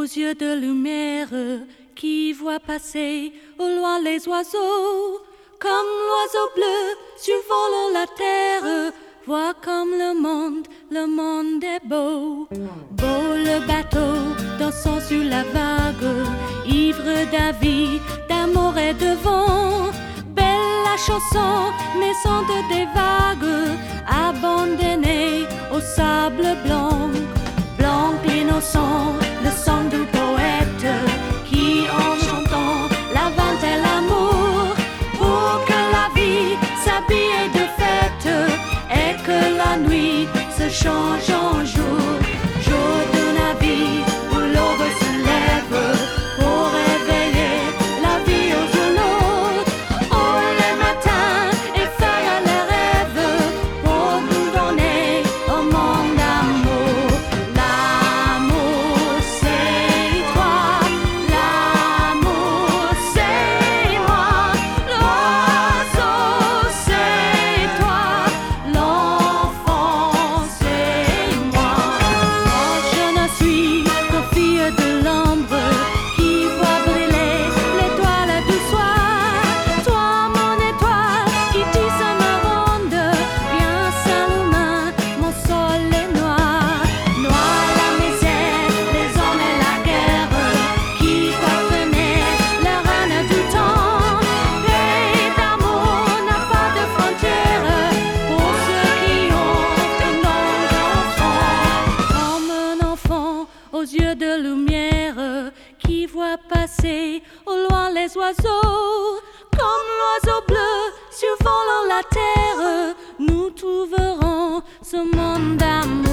yeux de lumière qui voient passer au loin les oiseaux, comme l'oiseau bleu survolant la terre. Vois comme le monde est beau. Beau le bateau dansant sur la vague, ivre d'avis, d'amour et de vent. Belle la chanson naissante des vagues, abandonnée au sable blanc. Blanc l'innocent, le sang du poète, qui en chantant l'inventait l'amour, pour que la vie s'habille de fête et que la nuit se change en jour. Jour de la vie où l'aube se lève pour réveiller la vie aux journaux. Oh, les matins effeuillent les rêves pour nous donner un monde d'amour. L'amour c'est toi, l'amour c'est moi, l'oiseau c'est toi, l'enfant c'est moi. Oh, je ne suis qu'une fille de l'ombre qui voit brûler l'étoile du soir. Toi mon étoile qui tisse ma ronde, viens s'allumer, mon sol est noir. Noir la misère, les hommes et la guerre, qui contenaient la reine du temps. Paix d'amour n'a pas de frontières pour ceux qui ont un nom d'enfant. Comme un enfant aux yeux de lumière qui voit passer au loin les oiseaux, comme l'oiseau bleu survolant la terre, nous trouverons ce monde d'amour.